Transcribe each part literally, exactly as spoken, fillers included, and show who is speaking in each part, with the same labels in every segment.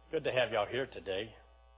Speaker 1: Good to have y'all here today.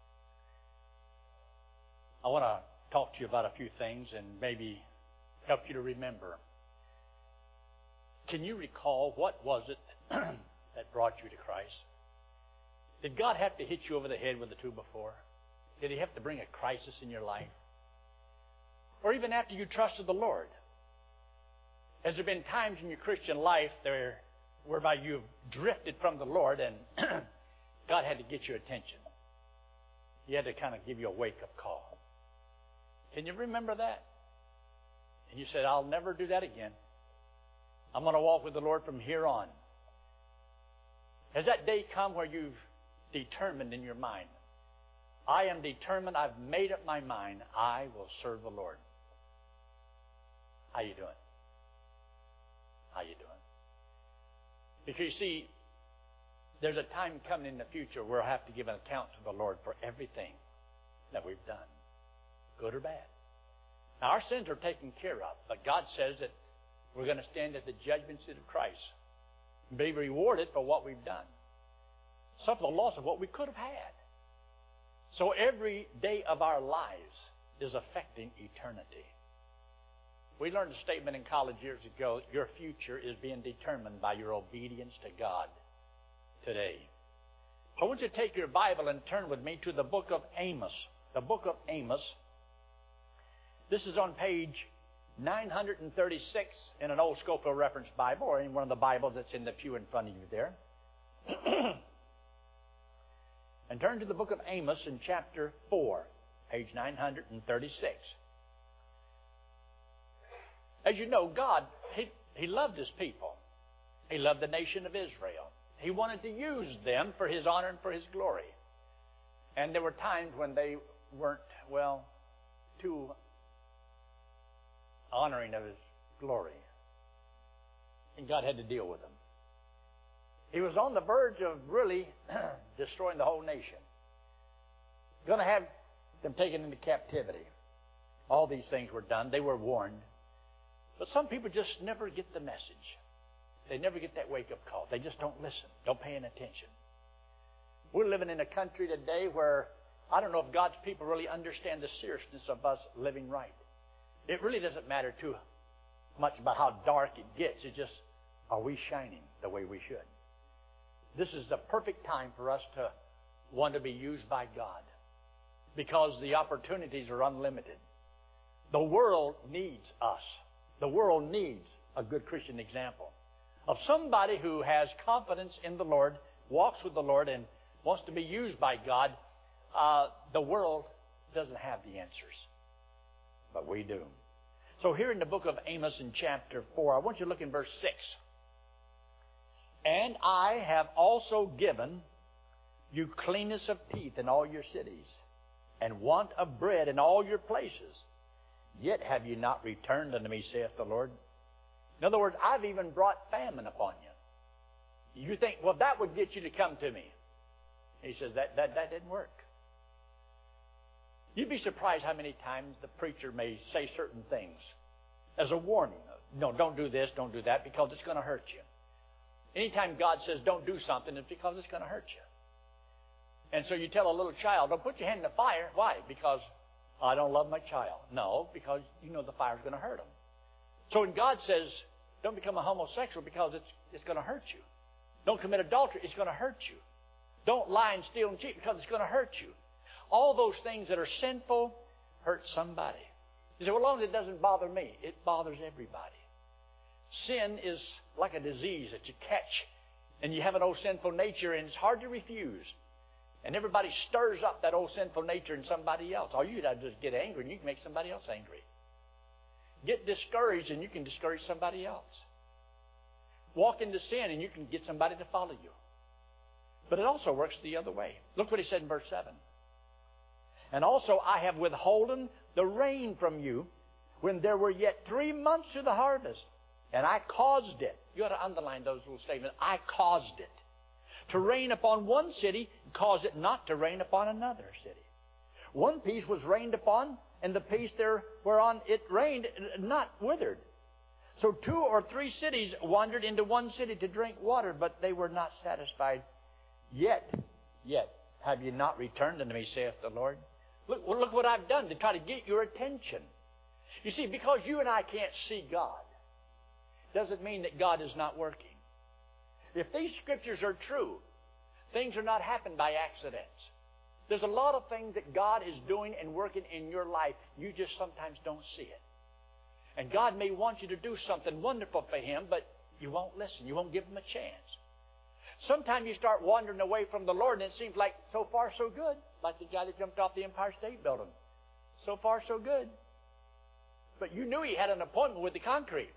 Speaker 1: I want to talk to you about a few things and maybe help you to remember. Can you recall what was it that brought you to Christ? Did God have to hit you over the head with a two before? Did He have to bring a crisis in your life? Or even after you trusted the Lord? Has there been times in your Christian life there whereby you've drifted from the Lord and God had to get your attention? He had to kind of give you a wake-up call. Can you remember that? And you said, I'll never do that again. I'm going to walk with the Lord from here on. Has that day come where you've determined in your mind, I am determined, I've made up my mind, I will serve the Lord? How you doing? How you doing? Because you see, there's a time coming in the future where I'll have to give an account to the Lord for everything that we've done, good or bad. Now, our sins are taken care of, but God says that we're going to stand at the judgment seat of Christ and be rewarded for what we've done. Suffer the loss of what we could have had. So every day of our lives is affecting eternity. We learned a statement in college years ago, your future is being determined by your obedience to God today. So I want you to take your Bible and turn with me to the book of Amos. The book of Amos. This is on page nine thirty-six in an old Scofield Reference Bible, or in one of the Bibles that's in the pew in front of you there. And turn to the book of Amos in chapter four, page nine thirty-six. As you know, God, he, he loved His people. He loved the nation of Israel. He wanted to use them for His honor and for His glory. And there were times when they weren't, well, too honoring of His glory. And God had to deal with them. He was on the verge of really destroying the whole nation. Going to have them taken into captivity. All these things were done. They were warned. But some people just never get the message. They never get that wake-up call. They just don't listen, don't pay any attention. We're living in a country today where I don't know if God's people really understand the seriousness of us living right. It really doesn't matter too much about how dark it gets. It's just, are we shining the way we should? This is the perfect time for us to want to be used by God, because the opportunities are unlimited. The world needs us. The world needs a good Christian example of somebody who has confidence in the Lord, walks with the Lord, and wants to be used by God. Uh, the world doesn't have the answers, but we do. So here in the book of Amos in chapter four, I want you to look in verse six. And I have also given you cleanness of teeth in all your cities, and want of bread in all your places. Yet have you not returned unto me, saith the Lord. In other words, I've even brought famine upon you. You think, well, that would get you to come to me. He says, that, that, that didn't work. You'd be surprised how many times the preacher may say certain things as a warning. No, don't do this, don't do that, because it's going to hurt you. Anytime God says don't do something, it's because it's going to hurt you. And so you tell a little child, don't put your hand in the fire. Why? Because I don't love my child. No, because you know the fire's going to hurt them. So when God says, don't become a homosexual because it's, it's going to hurt you. Don't commit adultery, it's going to hurt you. Don't lie and steal and cheat because it's going to hurt you. All those things that are sinful hurt somebody. You say, well, as long as it doesn't bother me, it bothers everybody. Sin is like a disease that you catch, and you have an old sinful nature, and it's hard to refuse. And everybody stirs up that old sinful nature in somebody else. All you got to do is get angry, and you can make somebody else angry. Get discouraged, and you can discourage somebody else. Walk into sin, and you can get somebody to follow you. But it also works the other way. Look what he said in verse seven. And also I have withholden the rain from you when there were yet three months to the harvest. And I caused it. You ought to underline those little statements. I caused it to rain upon one city, and cause it not to rain upon another city. One piece was rained upon, and the piece there whereon it rained not withered. So two or three cities wandered into one city to drink water, but they were not satisfied. Yet, yet, have you not returned unto me, saith the Lord? Look, look what I've done to try to get your attention. You see, because you and I can't see God, doesn't mean that God is not working. If these scriptures are true, things are not happening by accidents. There's a lot of things that God is doing and working in your life. You just sometimes don't see it. And God may want you to do something wonderful for Him, but you won't listen. You won't give Him a chance. Sometimes you start wandering away from the Lord, and it seems like so far so good. Like the guy that jumped off the Empire State Building. So far so good. But you knew he had an appointment with the concrete.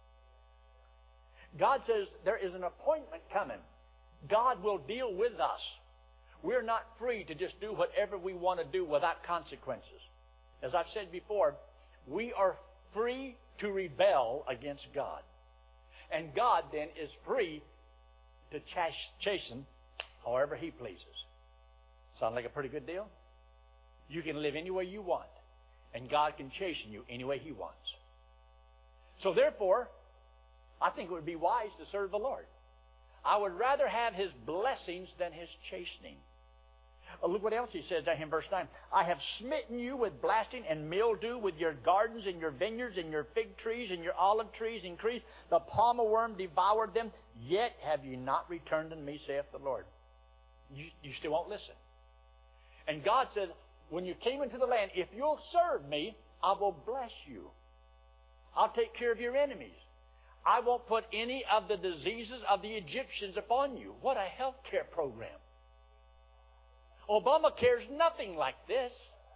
Speaker 1: God says there is an appointment coming. God will deal with us. We're not free to just do whatever we want to do without consequences. As I've said before, we are free to rebel against God. And God then is free to chasten however He pleases. Sound like a pretty good deal? You can live any way you want. And God can chasten you any way He wants. So therefore, I think it would be wise to serve the Lord. I would rather have His blessings than His chastening. Oh, look what else He says down here in verse nine. I have smitten you with blasting and mildew with your gardens and your vineyards and your fig trees and your olive trees increased. The palmer worm devoured them. Yet have you not returned unto me, saith the Lord. You, you still won't listen. And God said, when you came into the land, if you'll serve me, I will bless you. I'll take care of your enemies. I won't put any of the diseases of the Egyptians upon you. What a health care program. Obamacare is nothing like this.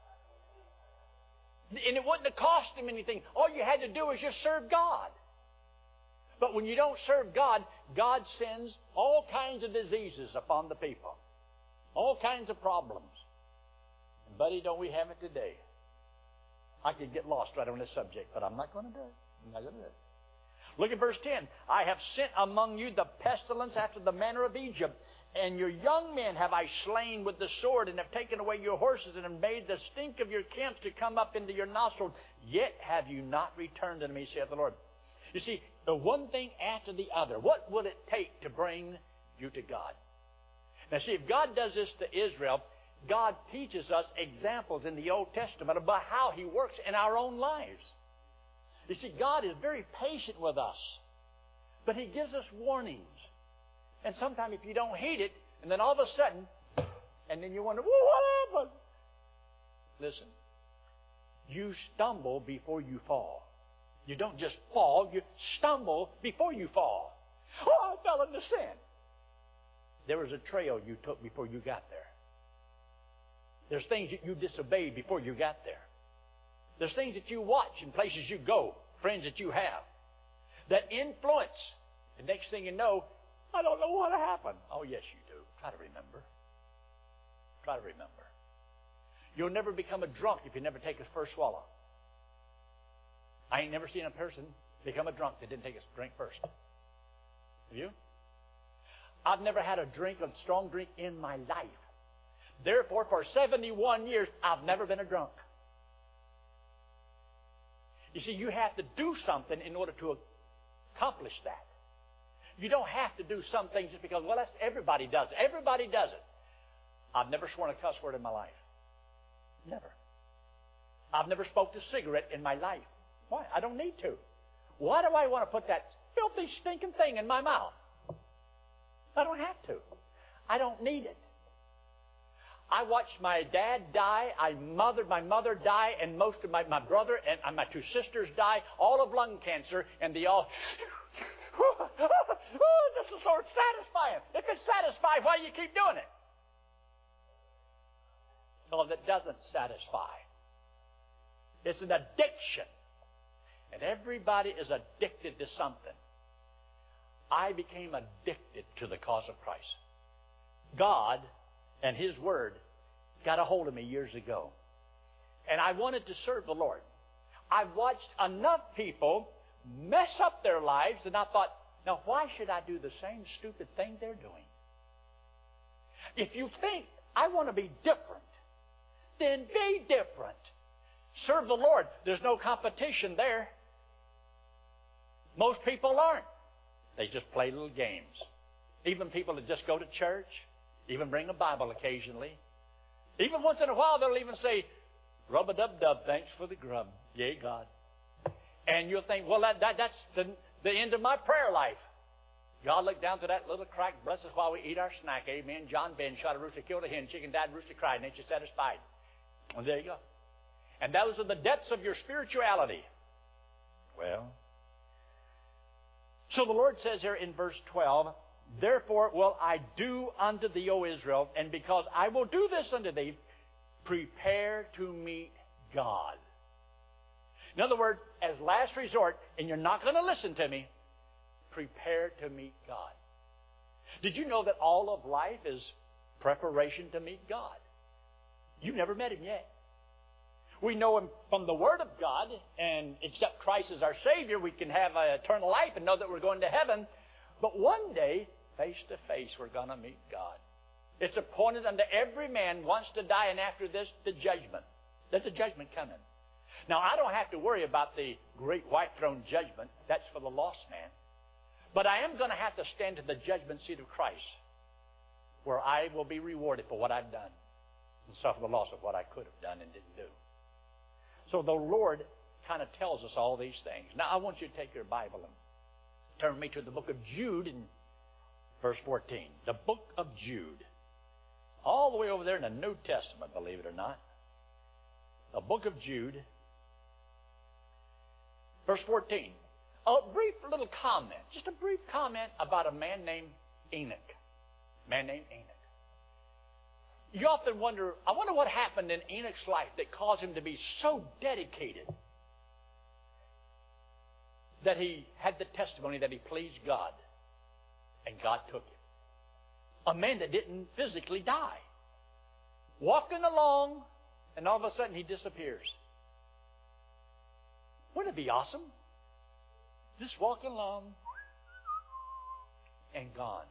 Speaker 1: And it wouldn't have cost him anything. All you had to do was just serve God. But when you don't serve God, God sends all kinds of diseases upon the people. All kinds of problems. And buddy, don't we have it today? I could get lost right on this subject, but I'm not going to do it. I'm not going to do it. Look at verse ten. I have sent among you the pestilence after the manner of Egypt, and your young men have I slain with the sword, and have taken away your horses, and have made the stink of your camps to come up into your nostrils. Yet have you not returned unto me, saith the Lord. You see, the one thing after the other. What will it take to bring you to God? Now see, if God does this to Israel, God teaches us examples in the Old Testament about how He works in our own lives. You see, God is very patient with us. But He gives us warnings. And sometimes if you don't heed it, and then all of a sudden, and then you wonder, well, what happened? Listen, you stumble before you fall. You don't just fall, you stumble before you fall. Oh, I fell into sin. There was a trail you took before you got there. There's things that you disobeyed before you got there. There's things that you watch in places you go, friends that you have, that influence. The next thing you know, I don't know what happened. Oh, yes, you do. Try to remember. Try to remember. You'll never become a drunk if you never take his first swallow. I ain't never seen a person become a drunk that didn't take a drink first. Have you? I've never had a drink, a strong drink in my life. Therefore, for seventy-one years, I've never been a drunk. You see, you have to do something in order to accomplish that. You don't have to do some things just because, well, that's everybody does it. Everybody does it. I've never sworn a cuss word in my life. Never. I've never smoked a cigarette in my life. Why? I don't need to. Why do I want to put that filthy, stinking thing in my mouth? I don't have to. I don't need it. I watched my dad die. I mothered my mother die, and most of my, my brother and my two sisters die, all of lung cancer, and they all, oh, this is so satisfying. If it's satisfying, why do you keep doing it? No, that doesn't satisfy. It's an addiction. And everybody is addicted to something. I became addicted to the cause of Christ. God and His Word got a hold of me years ago. And I wanted to serve the Lord. I've watched enough people mess up their lives, and I thought, now why should I do the same stupid thing they're doing? If you think I want to be different, then be different. Serve the Lord. There's no competition there. Most people aren't. They just play little games. Even people that just go to church, Even bring a Bible occasionally. Even once in a while, they'll even say, rub-a-dub-dub, thanks for the grub. Yea, God. And you'll think, well, that, that that's the, the end of my prayer life. God looked down to that little crack, bless us while we eat our snack. Amen. John Ben shot a rooster, killed a hen, chicken died, rooster cried, nature satisfied. Well, there you go. And those are the depths of your spirituality. Well, so the Lord says here in verse twelve, therefore will I do unto thee, O Israel, and because I will do this unto thee, prepare to meet God. In other words, as last resort, and you're not going to listen to me, prepare to meet God. Did you know that all of life is preparation to meet God? You've never met Him yet. We know Him from the Word of God, and accept Christ as our Savior, we can have an eternal life and know that we're going to heaven. But one day, face to face, we're going to meet God. It's appointed unto every man once to die, and after this, the judgment. There's a judgment coming. Now, I don't have to worry about the great white throne judgment. That's for the lost man. But I am going to have to stand to the judgment seat of Christ, where I will be rewarded for what I've done and suffer the loss of what I could have done and didn't do. So the Lord kind of tells us all these things. Now, I want you to take your Bible and turn me to the book of Jude in verse fourteen. The book of Jude. All the way over there in the New Testament, believe it or not. The book of Jude, verse fourteen. A brief little comment, just a brief comment about a man named Enoch. A man named Enoch. You often wonder, I wonder what happened in Enoch's life that caused him to be so dedicated that he had the testimony that he pleased God, and God took him. A man that didn't physically die. Walking along, and all of a sudden he disappears. Wouldn't it be awesome? Just walking along and gone.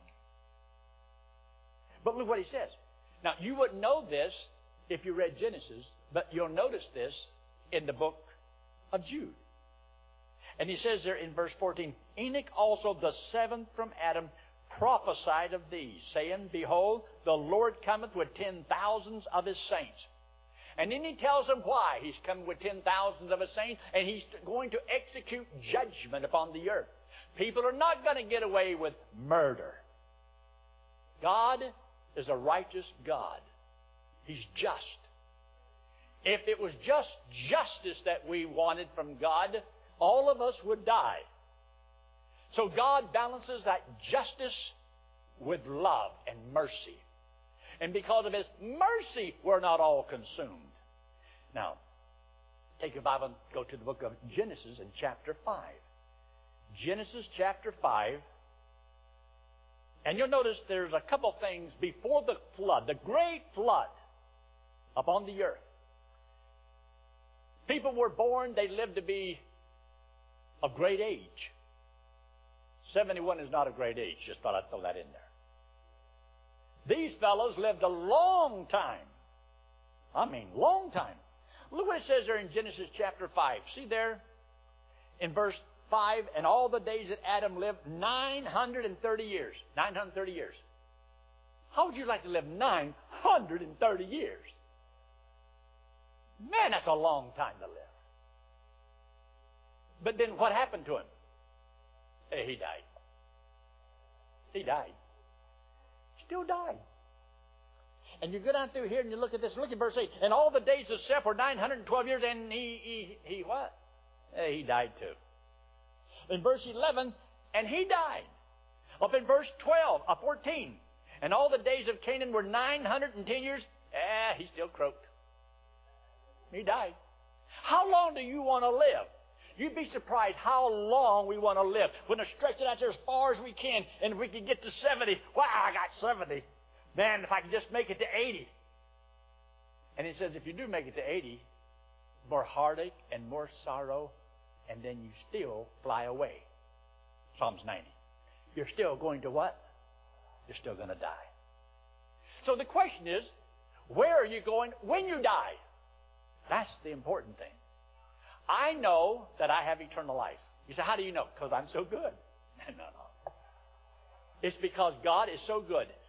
Speaker 1: But look what he says. Now, you wouldn't know this if you read Genesis, but you'll notice this in the book of Jude. And he says there in verse fourteen, Enoch also, the seventh from Adam, prophesied of these, saying, behold, the Lord cometh with ten thousands of his saints. And then he tells them why he's coming with ten thousands of his saints, and he's going to execute judgment upon the earth. People are not going to get away with murder. God is a righteous God. He's just. If it was just justice that we wanted from God, all of us would die. So God balances that justice with love and mercy. And because of His mercy, we're not all consumed. Now, take your Bible and go to the book of Genesis in chapter five. Genesis chapter five. And you'll notice there's a couple things before the flood, the great flood upon the earth. People were born, they lived to be of great age. seventy-one is not a great age. Just thought I'd throw that in there. These fellows lived a long time. I mean, long time. Look what it says there in Genesis chapter five. See there in verse five, and all the days that Adam lived, nine hundred thirty years. nine hundred thirty years. How would you like to live nine hundred thirty years? Man, that's a long time to live. But then what happened to him? Hey, he died. He died. Still died. And you go down through here and you look at this. Look at verse eight. And all the days of Seth were nine hundred twelve years, and he, he, he what? Hey, he died too. In verse eleven, and he died. Up in verse twelve, uh, fourteen. And all the days of Canaan were nine hundred ten years. Ah, he still croaked. He died. How long do you want to live? You'd be surprised how long we want to live. We're going to stretch it out there as far as we can. And if we can get to seventy, wow, I got seventy. Man, if I can just make it to eighty. And he says, if you do make it to eighty, more heartache and more sorrow, and then you still fly away. Psalms ninety. You're still going to what? You're still going to die. So the question is, where are you going when you die? That's the important thing. I know that I have eternal life. You say, how do you know? Because I'm so good. No, no. It's because God is so good.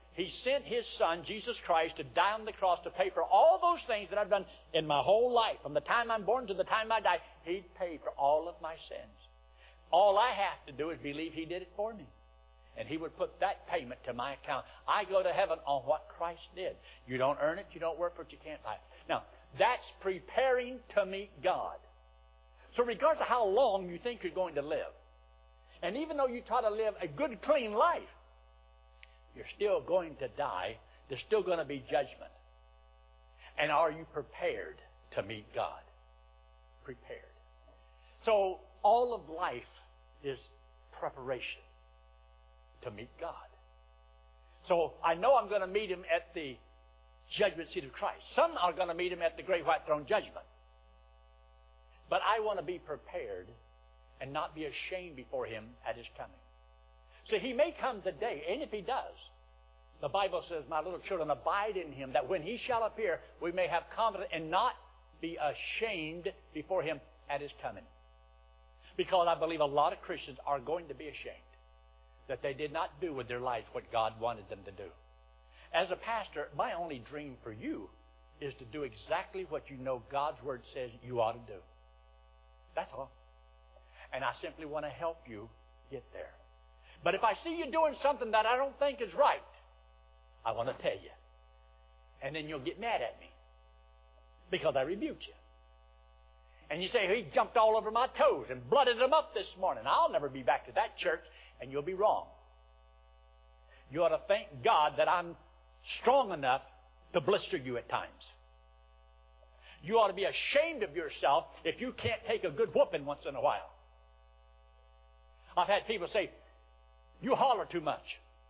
Speaker 1: He sent His Son, Jesus Christ, to die on the cross to pay for all those things that I've done in my whole life. From the time I'm born to the time I die, He paid for all of my sins. All I have to do is believe He did it for me. And He would put that payment to my account. I go to heaven on what Christ did. You don't earn it. You don't work for it. You can't buy it. Now, that's preparing to meet God. So regardless of how long you think you're going to live, and even though you try to live a good, clean life, you're still going to die. There's still going to be judgment. And are you prepared to meet God? Prepared. So all of life is preparation to meet God. So I know I'm going to meet Him at the judgment seat of Christ. Some are going to meet Him at the great white throne judgment. But I want to be prepared and not be ashamed before Him at His coming. So He may come today, and if He does, the Bible says, my little children, abide in Him, that when He shall appear, we may have confidence and not be ashamed before Him at His coming. Because I believe a lot of Christians are going to be ashamed that they did not do with their lives what God wanted them to do. As a pastor, my only dream for you is to do exactly what you know God's Word says you ought to do. That's all. And I simply want to help you get there. But if I see you doing something that I don't think is right, I want to tell you. And then you'll get mad at me because I rebuked you. And you say, he jumped all over my toes and blooded them up this morning. I'll never be back to that church. And you'll be wrong. You ought to thank God that I'm strong enough to blister you at times. You ought to be ashamed of yourself if you can't take a good whooping once in a while. I've had people say, you holler too much.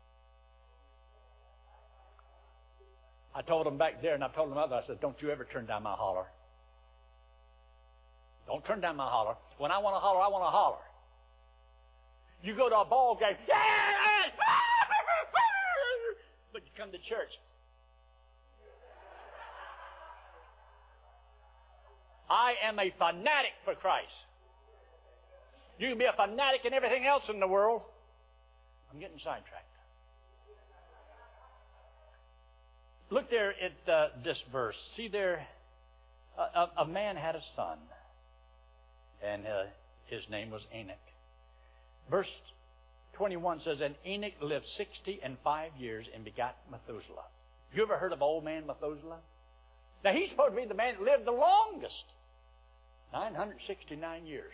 Speaker 1: I told them back there, and I told them others, I said, don't you ever turn down my holler. Don't turn down my holler. When I want to holler, I want to holler. You go to a ball game, but you come to church. I am a fanatic for Christ. You can be a fanatic in everything else in the world. I'm getting sidetracked. Look there at uh, this verse. See there, a, a man had a son, and uh, his name was Enoch. Verse twenty-one says, and Enoch lived sixty and five years and begot Methuselah. You ever heard of old man Methuselah? Now, he's supposed to be the man that lived the longest. nine hundred sixty-nine years.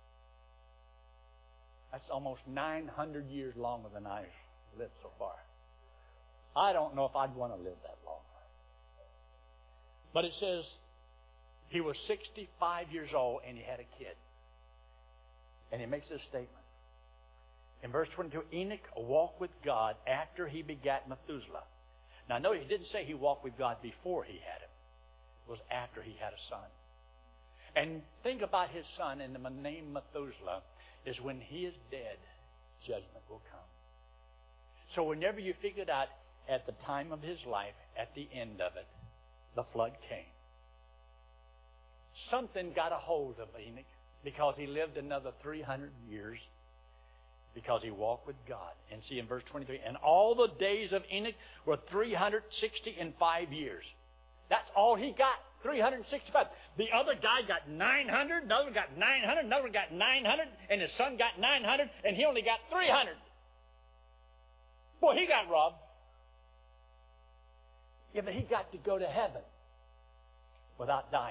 Speaker 1: That's almost nine hundred years longer than I've lived so far. I don't know if I'd want to live that long. But it says he was sixty-five years old and he had a kid. And he makes this statement. In verse twenty-two, Enoch walked with God after he begat Methuselah. Now, notice he didn't say he walked with God before he had him. It was after he had a son. And think about his son, and the name Methuselah is when he is dead, judgment will come. So whenever you figured out at the time of his life, at the end of it, the flood came. Something got a hold of Enoch because he lived another three hundred years because he walked with God. And see in verse twenty-three, and all the days of Enoch were three hundred sixty and five years. That's all he got, three hundred sixty-five. The other guy got nine hundred, another one got nine hundred, another one got nine hundred, and his son got nine hundred, and he only got three hundred. Boy, he got robbed. Yeah, but he got to go to heaven without dying.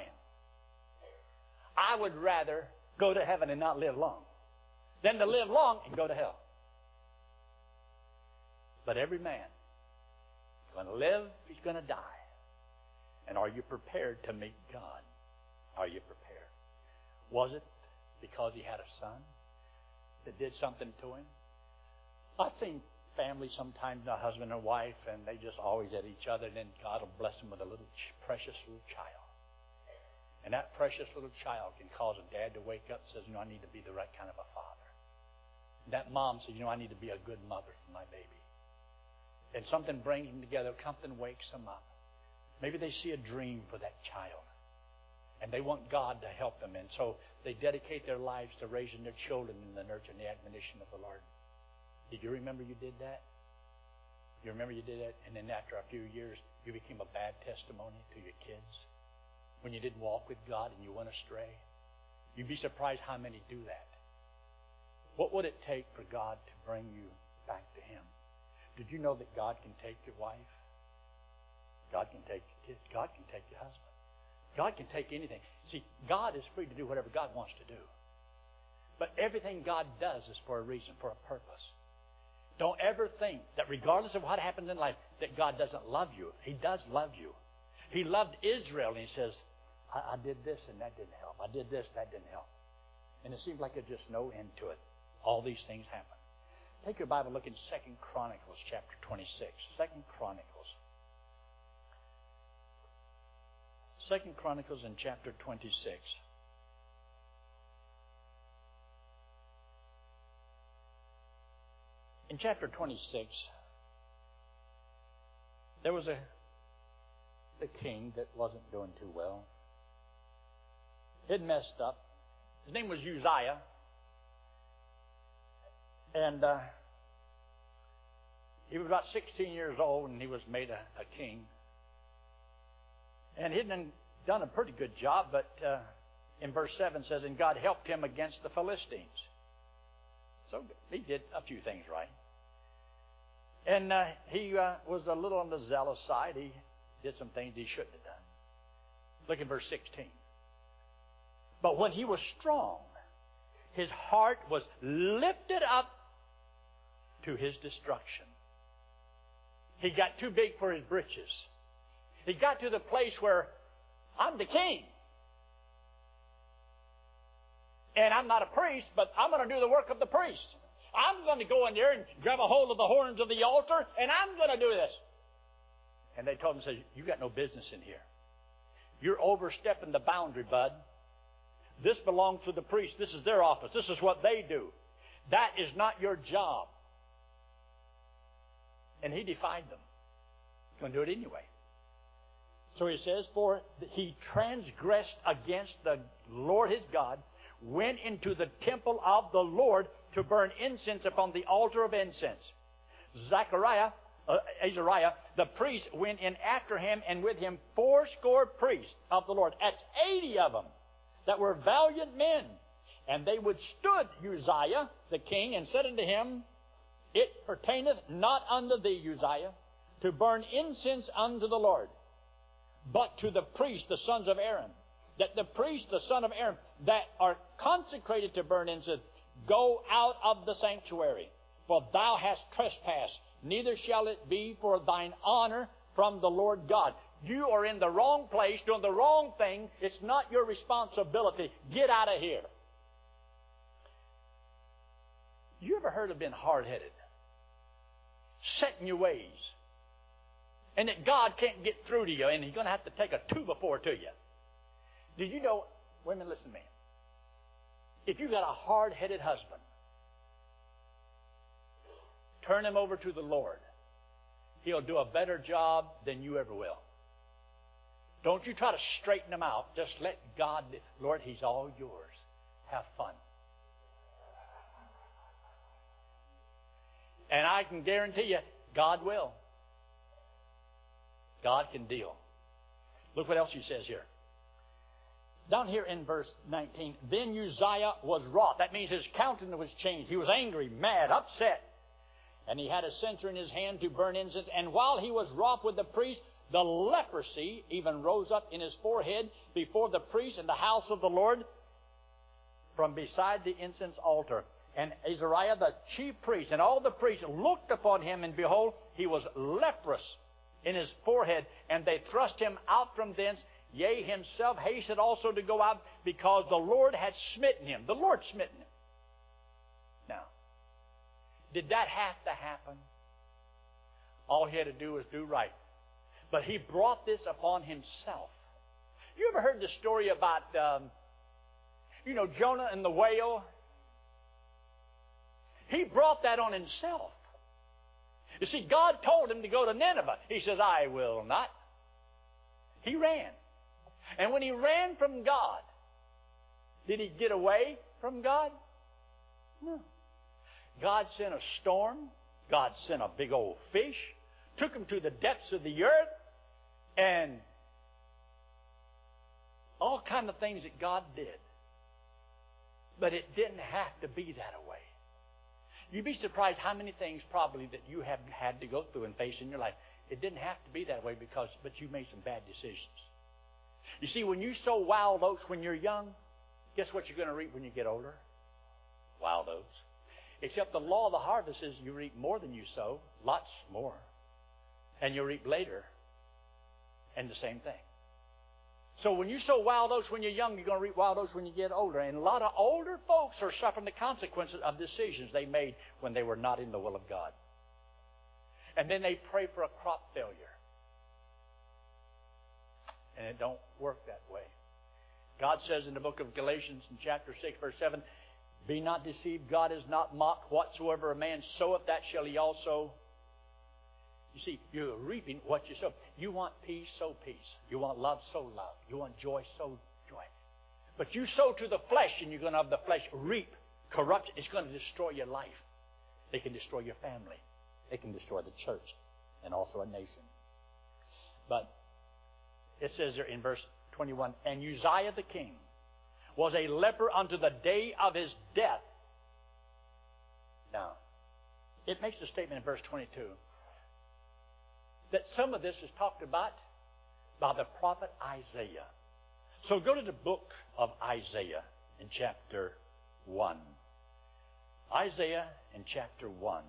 Speaker 1: I would rather go to heaven and not live long than to live long and go to hell. But every man is going to live, he's going to die. And are you prepared to meet God? Are you prepared? Was it because he had a son that did something to him? I've seen families sometimes, a husband and wife, and they just always at each other, and then God will bless them with a little precious little child. And that precious little child can cause a dad to wake up and says, you know, I need to be the right kind of a father. And that mom says, you know, I need to be a good mother for my baby. And something brings them together, something wakes them up. Maybe they see a dream for that child. And they want God to help them. And so they dedicate their lives to raising their children in the nurture and the admonition of the Lord. Did you remember you did that? You remember you did that? And then after a few years, you became a bad testimony to your kids when you didn't walk with God and you went astray. You'd be surprised how many do that. What would it take for God to bring you back to Him? Did you know that God can take your wife? God can take your kids. God can take your husband. God can take anything. See, God is free to do whatever God wants to do. But everything God does is for a reason, for a purpose. Don't ever think that regardless of what happens in life, that God doesn't love you. He does love you. He loved Israel, and He says, I, I did this and that didn't help. I did this, that didn't help. And it seems like there's just no end to it. All these things happen. Take your Bible, look in Second Chronicles chapter twenty-six. Second Chronicles. Second Chronicles in chapter twenty-six. In chapter twenty-six, there was a, a king that wasn't doing too well. He'd messed up. His name was Uzziah. And uh, he was about sixteen years old, and he was made a, a king. And he'd done, done a pretty good job, but uh, in verse seven says, and God helped him against the Philistines. So he did a few things right. And uh, he uh, was a little on the zealous side. He did some things he shouldn't have done. Look at verse sixteen. But when he was strong, his heart was lifted up to his destruction. He got too big for his britches. He got to the place where I'm the king. And I'm not a priest, but I'm going to do the work of the priest. I'm going to go in there and grab a hold of the horns of the altar, and I'm going to do this. And they told him, says, you got no business in here. You're overstepping the boundary, bud. This belongs to the priest. This is their office. This is what they do. That is not your job. And he defied them. He's going to do it anyway. So he says, for he transgressed against the Lord his God, went into the temple of the Lord to burn incense upon the altar of incense. Zechariah, uh, Azariah, the priest, went in after him, and with him fourscore priests of the Lord. That's eighty of them that were valiant men. And they withstood Uzziah, the king, and said unto him, it pertaineth not unto thee, Uzziah, to burn incense unto the Lord, but to the priests, the sons of Aaron. That the priests, the son of Aaron, that are consecrated to burn incense, go out of the sanctuary. For thou hast trespassed, neither shall it be for thine honor from the Lord God. You are in the wrong place, doing the wrong thing. It's not your responsibility. Get out of here. You ever heard of being hard-headed? Set in your ways. And that God can't get through to you, and He's going to have to take a two before to you. Did you know, women, listen to me. If you've got a hard-headed husband, turn him over to the Lord. He'll do a better job than you ever will. Don't you try to straighten him out. Just let God, Lord, He's all yours. Have fun. And I can guarantee you, God will. God can deal. Look what else He says here. Down here in verse nineteen, then Uzziah was wroth. That means his countenance was changed. He was angry, mad, upset. And he had a censer in his hand to burn incense. And while he was wroth with the priest, the leprosy even rose up in his forehead before the priest in the house of the Lord from beside the incense altar. And Azariah, the chief priest, and all the priests looked upon him, and behold, he was leprous in his forehead. And they thrust him out from thence. Yea, himself hasted also to go out, because the Lord had smitten him. The Lord smitten him. Now, did that have to happen? All he had to do was do right. But he brought this upon himself. You ever heard the story about, um, you know, Jonah and the whale? He brought that on himself. You see, God told him to go to Nineveh. He says, I will not. He ran. And when he ran from God, did he get away from God? No. God sent a storm. God sent a big old fish. took them to the depths of the earth, and all kind of things that God did. But it didn't have to be that way. You'd be surprised how many things probably that you have had to go through and face in your life. It didn't have to be that way because, but you made some bad decisions. You see, when you sow wild oats when you're young, guess what you're going to reap when you get older? Wild oats. Except the law of the harvest is you reap more than you sow, lots more. And you reap later, and the same thing. So when you sow wild oats when you're young, you're going to reap wild oats when you get older. And a lot of older folks are suffering the consequences of decisions they made when they were not in the will of God. And then they pray for a crop failure. And it don't work that way. God says in the book of Galatians in chapter six, verse seven, be not deceived, God is not mocked. Whatsoever a man soweth, that shall he also. You see, you're reaping what you sow. You want peace, sow peace. You want love, sow love. You want joy, sow joy. But you sow to the flesh, and you're going to have the flesh reap corruption. It's going to destroy your life. They can destroy your family. They can destroy the church and also a nation. But it says there in verse twenty-one, and Uzziah the king was a leper unto the day of his death. Now, it makes a statement in verse twenty-two that some of this is talked about by the prophet Isaiah. So go to the book of Isaiah in chapter one. Isaiah in chapter one.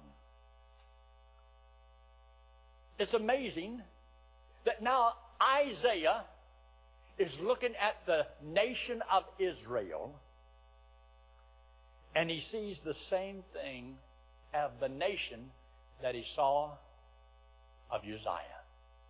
Speaker 1: It's amazing that now Isaiah is looking at the nation of Israel, and he sees the same thing of the nation that he saw of Uzziah.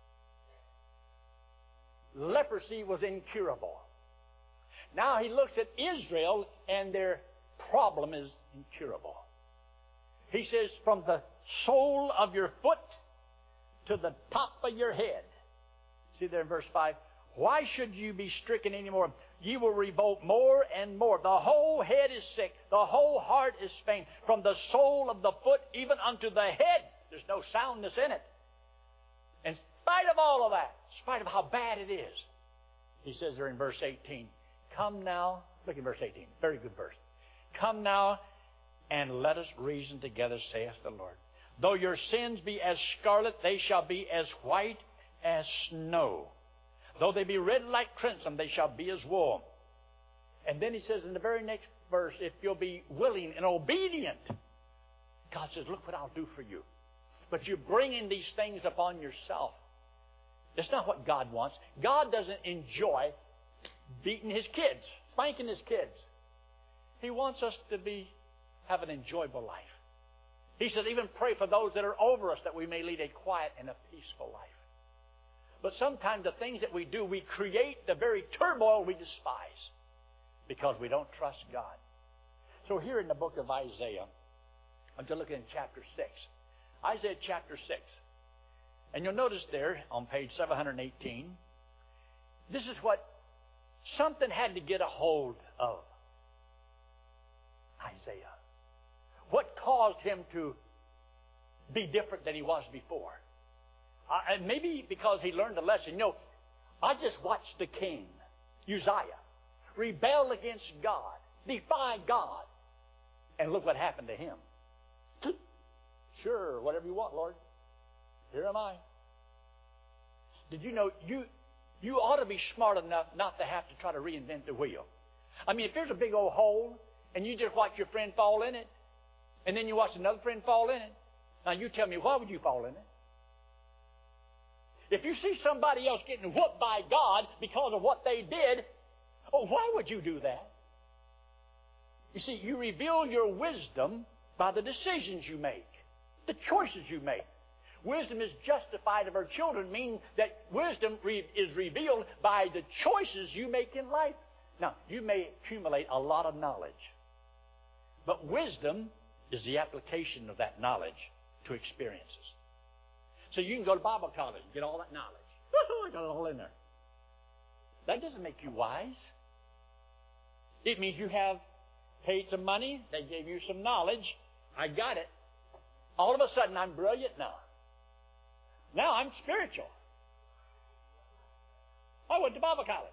Speaker 1: Leprosy was incurable. Now he looks at Israel, and their problem is incurable. He says, from the sole of your foot to the top of your head. See there in verse five, why should you be stricken anymore? Ye will revolt more and more. The whole head is sick. The whole heart is faint. From the sole of the foot even unto the head, there's no soundness in it. In spite of all of that, in spite of how bad it is, he says there in verse eighteen, come now, look at verse eighteen, very good verse. Come now and let us reason together, saith the Lord. Though your sins be as scarlet, they shall be as white as snow. Though they be red like crimson, they shall be as wool. And then he says in the very next verse, if you'll be willing and obedient, God says, look what I'll do for you. But you're bringing these things upon yourself. That's not what God wants. God doesn't enjoy beating his kids, spanking his kids. He wants us to be have an enjoyable life. He says, even pray for those that are over us, that we may lead a quiet and a peaceful life. But sometimes the things that we do, we create the very turmoil we despise because we don't trust God. So here in the book of Isaiah, I'm going to look in chapter six. Isaiah chapter six. And you'll notice there on page seven hundred eighteen, this is what something had to get a hold of Isaiah. What caused him to be different than he was before? Uh, and maybe because he learned a lesson. You know, I just watched the king, Uzziah, rebel against God, defy God. And look what happened to him. Sure, whatever you want, Lord. Here am I. Did you know you you ought to be smart enough not to have to try to reinvent the wheel? I mean, if there's a big old hole and you just watch your friend fall in it, and then you watch another friend fall in it, now you tell me, why would you fall in it? If you see somebody else getting whooped by God because of what they did, oh, why would you do that? You see, you reveal your wisdom by the decisions you make, the choices you make. Wisdom is justified of our children, meaning that wisdom re- is revealed by the choices you make in life. Now, you may accumulate a lot of knowledge, but wisdom is the application of that knowledge to experiences. So you can go to Bible college and get all that knowledge. I got it all in there. That doesn't make you wise. It means you have paid some money. They gave you some knowledge. I got it. All of a sudden, I'm brilliant now. Now I'm spiritual. I went to Bible college.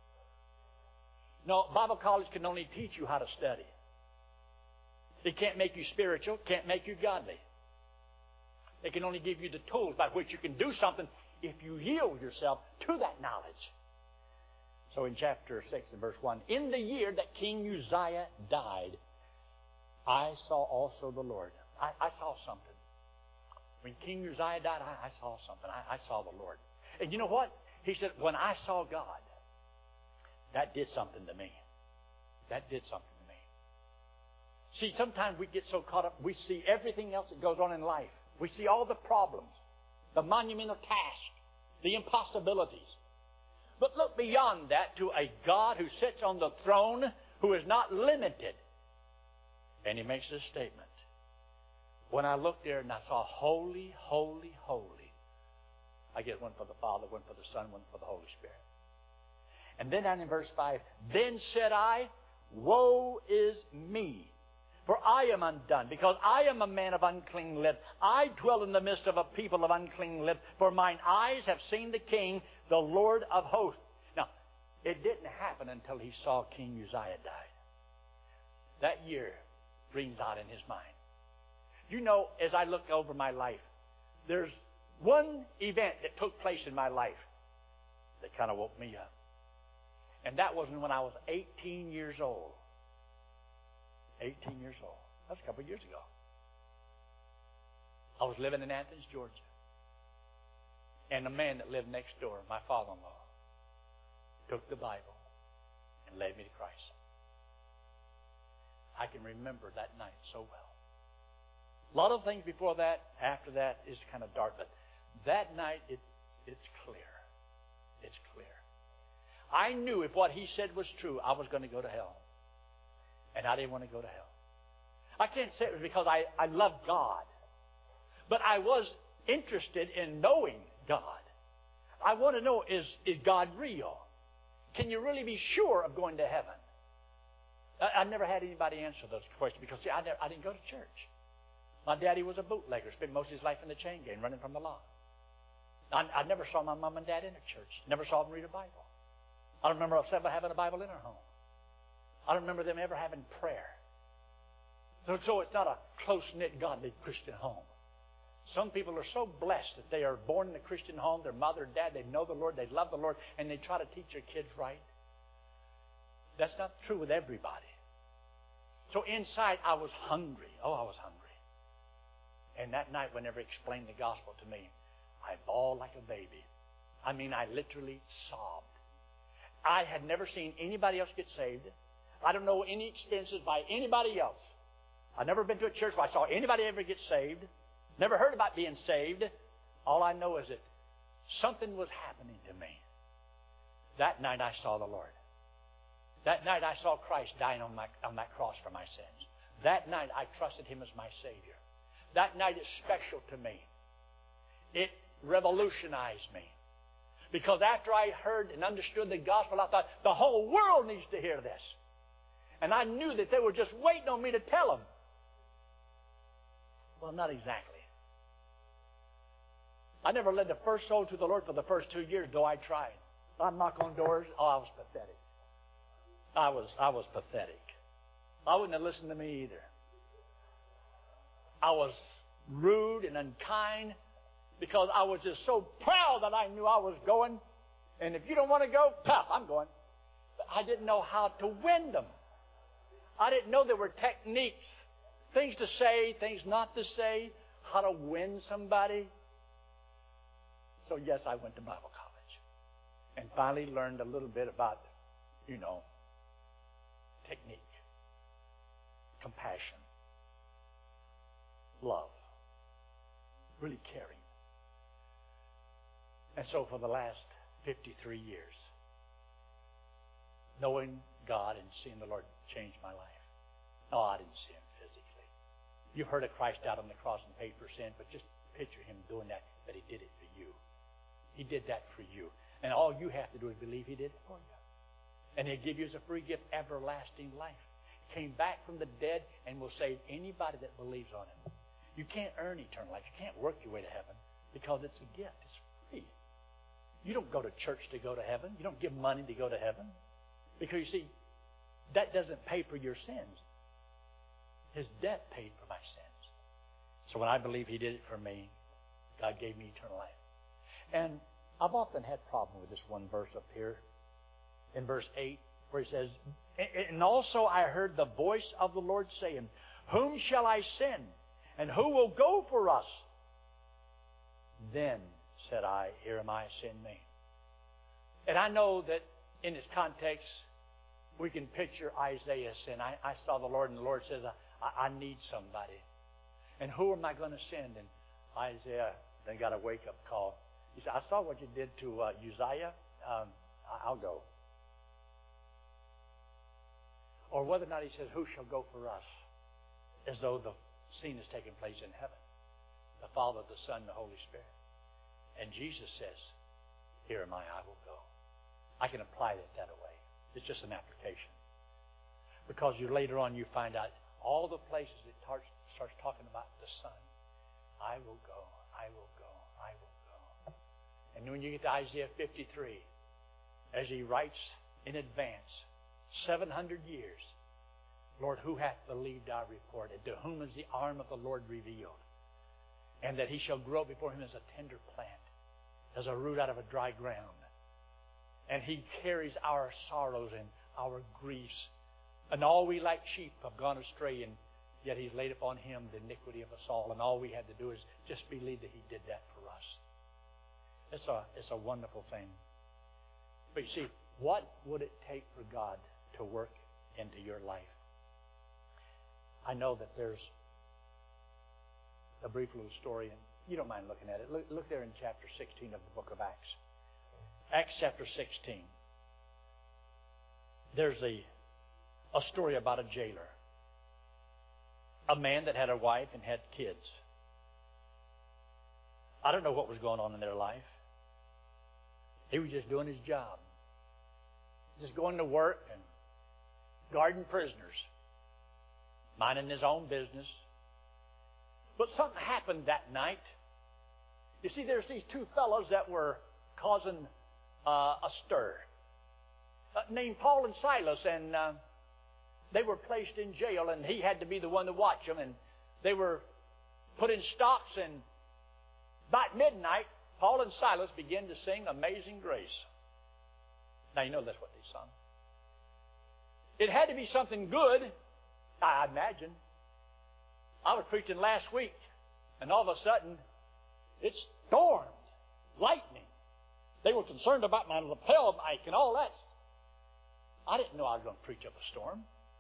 Speaker 1: No, Bible college can only teach you how to study. It can't make you spiritual, can't make you godly. It can only give you the tools by which you can do something if you yield yourself to that knowledge. So in chapter six and verse one, in the year that King Uzziah died, I saw also the Lord. I, I saw something. When King Uzziah died, I, I saw something. I, I saw the Lord. And you know what? He said, when I saw God, that did something to me. That did something to me. See, sometimes we get so caught up, we see everything else that goes on in life. We see all the problems, the monumental task, the impossibilities. But look beyond that to a God who sits on the throne, who is not limited. And He makes this statement. When I looked there and I saw holy, holy, holy. I get one for the Father, one for the Son, one for the Holy Spirit. And then down in verse five, then said I, woe is me, for I am undone, because I am a man of unclean lips. I dwell in the midst of a people of unclean lips, for mine eyes have seen the King, the Lord of hosts. Now, it didn't happen until he saw King Uzziah die. That year rings out in his mind. You know, as I look over my life, there's one event that took place in my life that kind of woke me up. And that was when I was eighteen years old. eighteen years old. That's a couple of years ago. I was living in Athens, Georgia. And the man that lived next door, my father-in-law, took the Bible and led me to Christ. I can remember that night so well. A lot of things before that, after that, is kind of dark. But that night, it, it's clear. It's clear. I knew if what he said was true, I was going to go to hell. And I didn't want to go to hell. I can't say it was because I, I loved God. But I was interested in knowing God. I want to know, is, is God real? Can you really be sure of going to heaven? I, I never had anybody answer those questions because, see, I, never, I didn't go to church. My daddy was a bootlegger, spent most of his life in the chain gang, running from the law. I, I never saw my mom and dad in a church. Never saw them read a Bible. I don't remember us ever having a Bible in our home. I don't remember them ever having prayer. So, so it's not a close-knit, godly Christian home. Some people are so blessed that they are born in a Christian home. Their mother and dad, they know the Lord, they love the Lord, and they try to teach their kids right. That's not true with everybody. So inside, I was hungry. Oh, I was hungry. And that night, whenever he explained the gospel to me, I bawled like a baby. I mean, I literally sobbed. I had never seen anybody else get saved. I don't know any experiences by anybody else. I've never been to a church where I saw anybody ever get saved. Never heard about being saved. All I know is that something was happening to me. That night I saw the Lord. That night I saw Christ dying on, my, on that cross for my sins. That night I trusted Him as my Savior. That night is special to me. It revolutionized me. Because after I heard and understood the gospel, I thought, the whole world needs to hear this. And I knew that they were just waiting on me to tell them. Well, not exactly. I never led the first soul to the Lord for the first two years, though I tried. I'd knock on doors. Oh, I was pathetic. I was, I was pathetic. I wouldn't have listened to me either. I was rude and unkind because I was just so proud that I knew I was going. And if you don't want to go, tough, I'm going. But I didn't know how to win them. I didn't know there were techniques, things to say, things not to say, how to win somebody. So yes, I went to Bible college and finally learned a little bit about, you know, technique, compassion, love, really caring. And so for the last fifty-three years, knowing God and seeing the Lord changed my life. No, I didn't see Him physically. You've heard of Christ out on the cross and paid for sin, but just picture Him doing that, that He did it for you. He did that for you. And all you have to do is believe He did it for you. And He'll give you as a free gift everlasting life. Came back from the dead and will save anybody that believes on Him. You can't earn eternal life. You can't work your way to heaven. Because it's a gift. It's free. You don't go to church to go to heaven. You don't give money to go to heaven. Because you see, that doesn't pay for your sins. His death paid for my sins. So when I believe He did it for me, God gave me eternal life. And I've often had problem with this one verse up here. In verse eight, where He says, and also I heard the voice of the Lord saying, whom shall I send? And who will go for us? Then said I, here am I, send me. And I know that in this context, we can picture Isaiah saying, I, I saw the Lord, and the Lord says, I, I need somebody. And who am I going to send? And Isaiah then got a wake-up call. He said, I saw what you did to uh, Uzziah. Um, I'll go. Or whether or not he says, who shall go for us? As though the scene is taking place in heaven. The Father, the Son, the Holy Spirit. And Jesus says, here am I, I will go. I can apply it that way. It's just an application. Because you later on you find out all the places it starts, starts talking about the Son. I will go, I will go, I will go. And when you get to Isaiah fifty-three, as he writes in advance, seven hundred years, Lord, who hath believed our report? And to whom is the arm of the Lord revealed? And that he shall grow before him as a tender plant, as a root out of a dry ground. And he carries our sorrows and our griefs. And all we like sheep have gone astray, and yet he's laid upon him the iniquity of us all. And all we had to do is just believe that he did that for us. It's a, it's a wonderful thing. But you see, what would it take for God to work into your life? I know that there's a brief little story, and you don't mind looking at it. Look, look there in chapter sixteen of the book of Acts. Acts chapter sixteen. There's a, a story about a jailer. A man that had a wife and had kids. I don't know what was going on in their life. He was just doing his job. Just going to work and guarding prisoners. Minding his own business. But something happened that night. You see, there's these two fellows that were causing uh, a stir. Uh, named Paul and Silas, and uh, they were placed in jail, and he had to be the one to watch them, and they were put in stocks, and by midnight, Paul and Silas began to sing Amazing Grace. Now, you know that's what they sung. It had to be something good, I imagine. I was preaching last week, and all of a sudden, it stormed, lightning. They were concerned about my lapel mic and all that. I didn't know I was going to preach up a storm.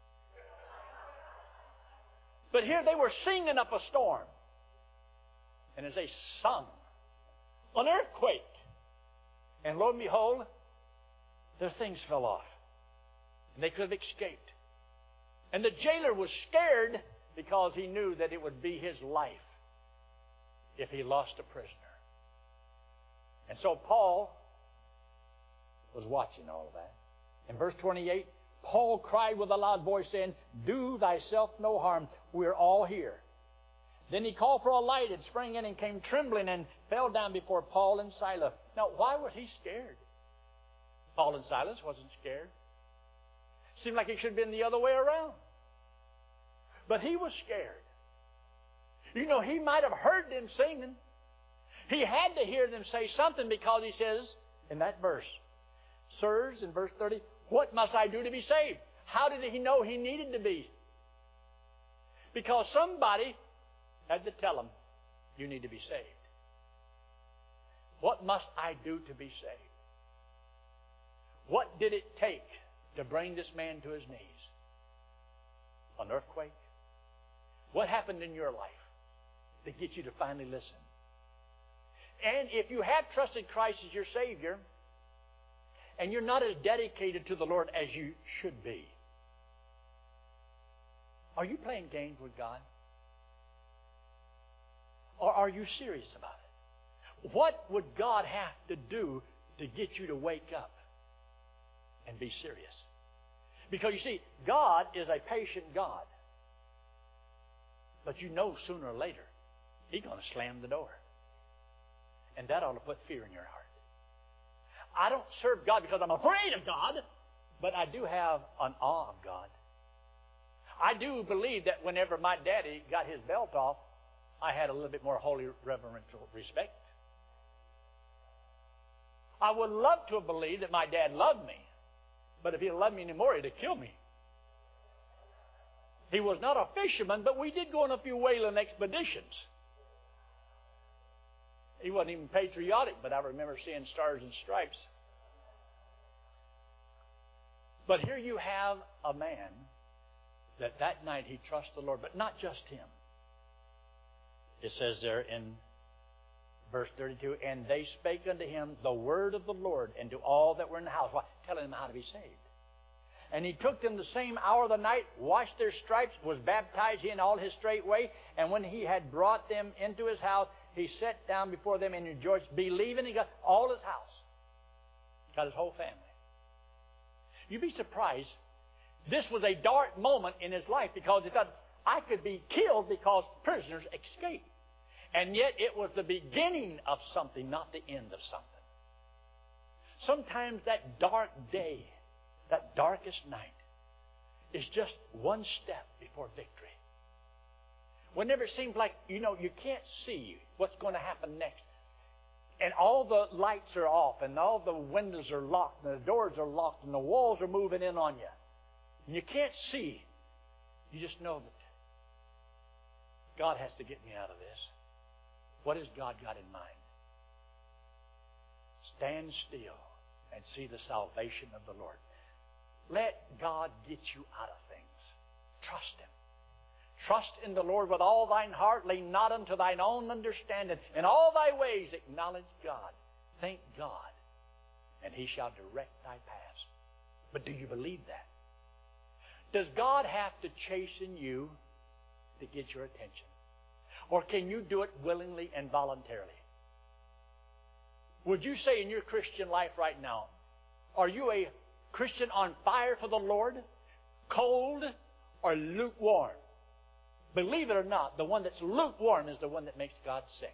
Speaker 1: But here they were singing up a storm. And as they sung, an earthquake. And lo and behold, their things fell off. And they could have escaped. And the jailer was scared because he knew that it would be his life if he lost a prisoner. And so Paul was watching all of that. In verse twenty-eight, Paul cried with a loud voice, saying, do thyself no harm. We're all here. Then he called for a light and sprang in and came trembling and fell down before Paul and Silas. Now, why was he scared? Paul and Silas wasn't scared. Seemed like it should have been the other way around. But he was scared. You know, he might have heard them singing. He had to hear them say something, because he says in that verse, sirs, in verse thirty, what must I do to be saved? How did he know he needed to be? Because somebody had to tell him, you need to be saved. What must I do to be saved? What did it take to bring this man to his knees? An earthquake? What happened in your life to get you to finally listen? And if you have trusted Christ as your Savior, and you're not as dedicated to the Lord as you should be, are you playing games with God? Or are you serious about it? What would God have to do to get you to wake up and be serious? Because you see, God is a patient God. But you know sooner or later, He's going to slam the door. And that ought to put fear in your heart. I don't serve God because I'm afraid of God, but I do have an awe of God. I do believe that whenever my daddy got his belt off, I had a little bit more holy reverential respect. I would love to have believed that my dad loved me, but if he loved me anymore, he'd have killed me. He was not a fisherman, but we did go on a few whaling expeditions. He wasn't even patriotic, but I remember seeing stars and stripes. But here you have a man that that night he trusts the Lord, but not just him. It says there in verse thirty-two, and they spake unto him the word of the Lord, and to all that were in the house, why? Telling them how to be saved. And he took them the same hour of the night, washed their stripes, was baptized, he and all his straightway. And when he had brought them into his house, he sat down before them and rejoiced, believing. He got all his house. Got his whole family. You'd be surprised. This was a dark moment in his life because he thought, I could be killed because prisoners escaped. And yet it was the beginning of something, not the end of something. Sometimes that dark day, that darkest night, is just one step before victory. Whenever it seems like, you know, you can't see what's going to happen next. And all the lights are off, and all the windows are locked, and the doors are locked, and the walls are moving in on you. And you can't see. You just know that God has to get me out of this. What has God got in mind? Stand still and see the salvation of the Lord. Let God get you out of things. Trust Him. Trust in the Lord with all thine heart. Lean not unto thine own understanding. In all thy ways acknowledge God. Thank God, and He shall direct thy paths. But do you believe that? Does God have to chasten you to get your attention? Or can you do it willingly and voluntarily? Would you say in your Christian life right now, are you a Christian on fire for the Lord, cold, or lukewarm? Believe it or not, the one that's lukewarm is the one that makes God sick.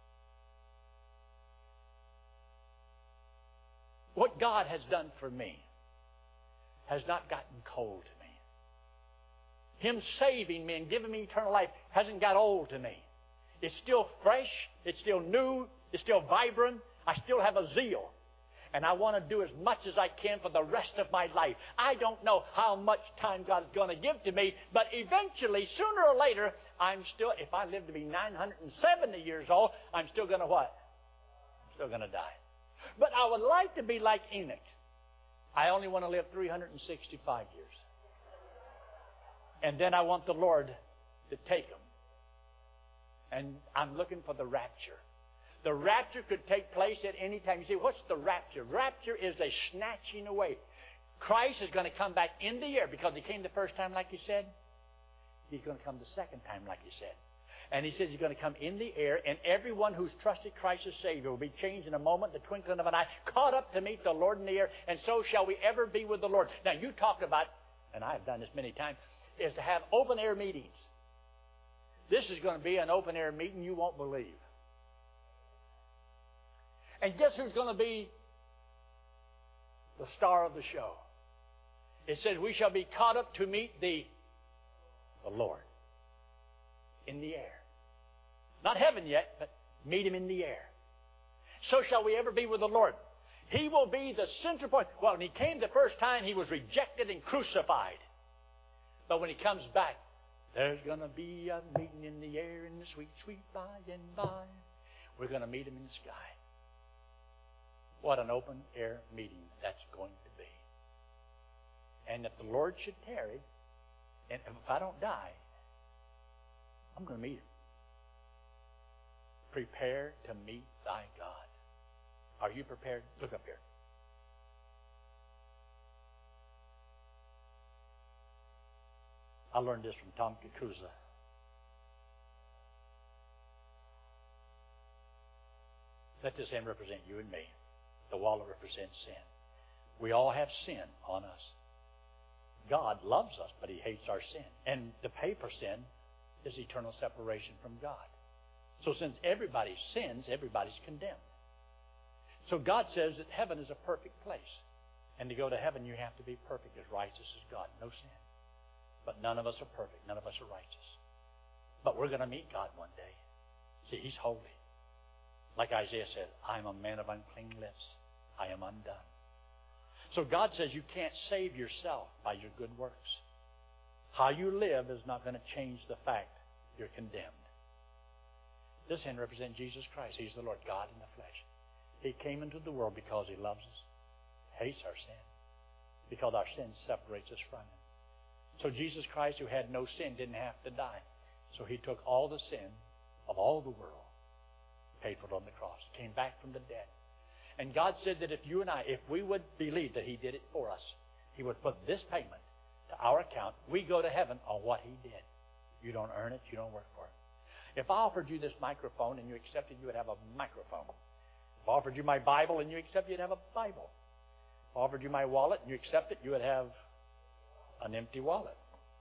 Speaker 1: What God has done for me has not gotten cold to me. Him saving me and giving me eternal life hasn't got old to me. It's still fresh. It's still new. It's still vibrant. I still have a zeal. And I want to do as much as I can for the rest of my life. I don't know how much time God's going to give to me, but eventually, sooner or later, I'm still, if I live to be nine hundred seventy years old, I'm still going to what? I'm still going to die. But I would like to be like Enoch. I only want to live three hundred sixty-five years. And then I want the Lord to take them. And I'm looking for the rapture. The rapture could take place at any time. You say, what's the rapture? Rapture is a snatching away. Christ is going to come back in the air because He came the first time like He said. He's going to come the second time like He said. And He says He's going to come in the air, and everyone who's trusted Christ as Savior will be changed in a moment, the twinkling of an eye, caught up to meet the Lord in the air, and so shall we ever be with the Lord. Now you talk about, and I've done this many times, is to have open air meetings. This is going to be an open air meeting you won't believe. And guess who's going to be the star of the show? It says we shall be caught up to meet the, the Lord in the air. Not heaven yet, but meet Him in the air. So shall we ever be with the Lord. He will be the central point. Well, when He came the first time, He was rejected and crucified. But when He comes back, there's going to be a meeting in the air in the sweet, sweet by and by. We're going to meet Him in the sky. What an open air meeting that's going to be. And if the Lord should tarry, and if I don't die, I'm going to meet Him. Prepare to meet thy God. Are you prepared? Look up here. I learned this from Tom Kakuza. Let this hand represent you and me. The wallet represents sin. We all have sin on us. God loves us, but He hates our sin. And the pay for sin is eternal separation from God. So since everybody sins, everybody's condemned. So God says that heaven is a perfect place. And to go to heaven, you have to be perfect, as righteous as God. No sin. But none of us are perfect. None of us are righteous. But we're going to meet God one day. See, He's holy. Like Isaiah said, I am a man of unclean lips. I am undone. So God says you can't save yourself by your good works. How you live is not going to change the fact you're condemned. This hand represents Jesus Christ. He's the Lord God in the flesh. He came into the world because He loves us, hates our sin, because our sin separates us from Him. So Jesus Christ, who had no sin, didn't have to die. So He took all the sin of all the world, paid for it on the cross, came back from the dead. And God said that if you and I, if we would believe that He did it for us, He would put this payment to our account. We go to heaven on what He did. You don't earn it. You don't work for it. If I offered you this microphone and you accepted, you would have a microphone. If I offered you my Bible and you accepted, you'd have a Bible. If I offered you my wallet and you accepted, you would have an empty wallet.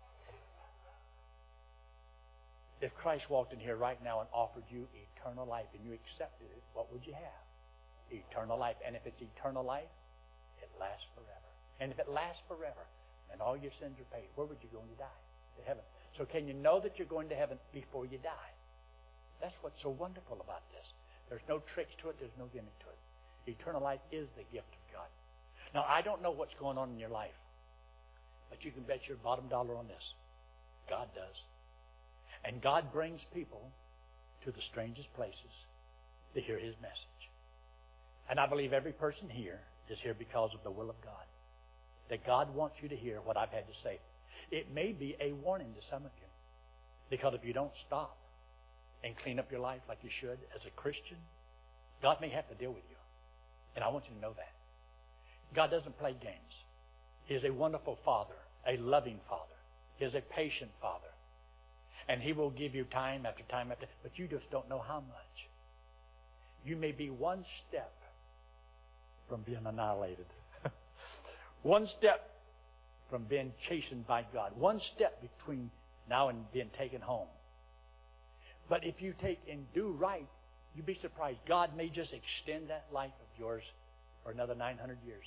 Speaker 1: If Christ walked in here right now and offered you eternal life and you accepted it, what would you have? Eternal life. And if it's eternal life, it lasts forever. And if it lasts forever, and all your sins are paid, where would you go when you die? To heaven. So can you know that you're going to heaven before you die? That's what's so wonderful about this. There's no tricks to it. There's no gimmick to it. Eternal life is the gift of God. Now, I don't know what's going on in your life, but you can bet your bottom dollar on this. God does. And God brings people to the strangest places to hear His message. And I believe every person here is here because of the will of God. That God wants you to hear what I've had to say. It may be a warning to some of you. Because if you don't stop and clean up your life like you should as a Christian, God may have to deal with you. And I want you to know that. God doesn't play games. He is a wonderful Father, a loving Father. He is a patient Father. And He will give you time after time after, but you just don't know how much. You may be one step from being annihilated. One step from being chastened by God. One step between now and being taken home. But if you take and do right, you'd be surprised. God may just extend that life of yours for another nine hundred years.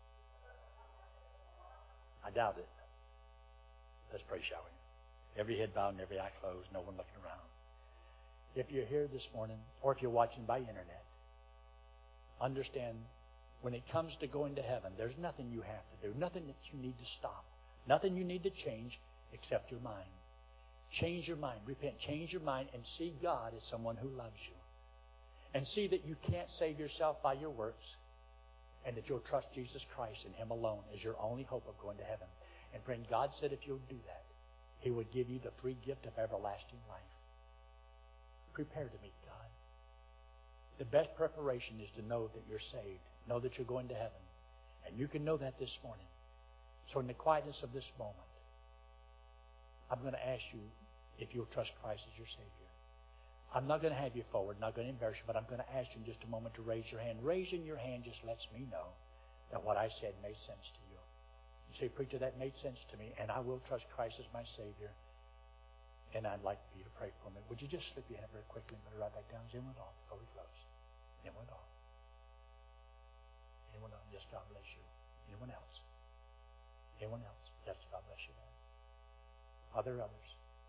Speaker 1: I doubt it. Let's pray, shall we? Every head bowed and every eye closed, no one looking around. If you're here this morning, or if you're watching by internet, understand when it comes to going to heaven, there's nothing you have to do, nothing that you need to stop, nothing you need to change except your mind. Change your mind, repent, change your mind, and see God as someone who loves you. And see that you can't save yourself by your works, and that you'll trust Jesus Christ and Him alone as your only hope of going to heaven. And friend, God said if you'll do that, He would give you the free gift of everlasting life. Prepare to meet God. The best preparation is to know that you're saved. Know that you're going to heaven. And you can know that this morning. So in the quietness of this moment, I'm going to ask you if you'll trust Christ as your Savior. I'm not going to have you forward, not going to embarrass you, but I'm going to ask you in just a moment to raise your hand. Raising your hand just lets me know that what I said made sense to you. You say, preacher, that made sense to me, and I will trust Christ as my Savior. And I'd like for you to pray for me. Would you just slip your hand very quickly and put it right back down? Anyone off before we close? Anyone off? Anyone else? Yes, God bless you. Anyone else? Anyone else? Yes, God bless you, man. Are there others?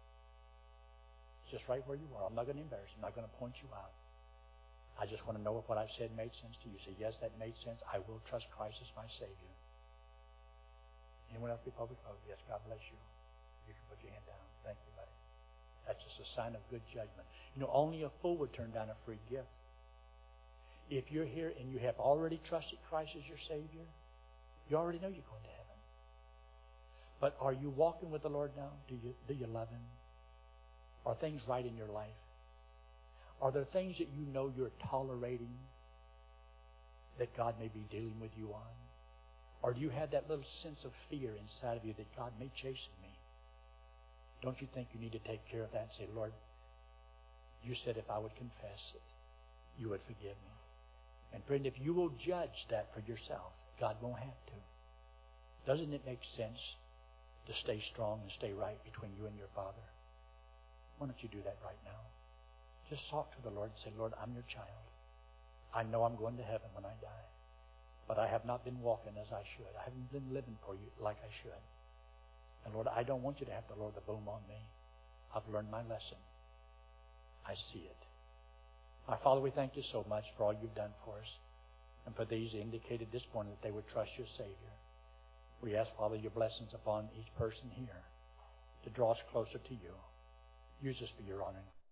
Speaker 1: Just right where you are. I'm not going to embarrass you. I'm not going to point you out. I just want to know if what I've said made sense to you. Say, yes, that made sense. I will trust Christ as my Savior. Anyone else before we close? Yes, God bless you. You can put your hand down. Thank you, buddy. That's just a sign of good judgment. You know, only a fool would turn down a free gift. If you're here and you have already trusted Christ as your Savior, you already know you're going to heaven. But are you walking with the Lord now? Do you, do you love Him? Are things right in your life? Are there things that you know you're tolerating that God may be dealing with you on? Or do you have that little sense of fear inside of you that God may chasten me? Don't you think you need to take care of that and say, Lord, you said if I would confess it, you would forgive me. And friend, if you will judge that for yourself, God won't have to. Doesn't it make sense to stay strong and stay right between you and your Father? Why don't you do that right now? Just talk to the Lord and say, Lord, I'm your child. I know I'm going to heaven when I die. But I have not been walking as I should. I haven't been living for you like I should. And Lord, I don't want you to have to lower the boom on me. I've learned my lesson. I see it. My Father, we thank you so much for all you've done for us. And for these indicated this morning that they would trust your Savior. We ask, Father, your blessings upon each person here to draw us closer to you. Use us for your honor.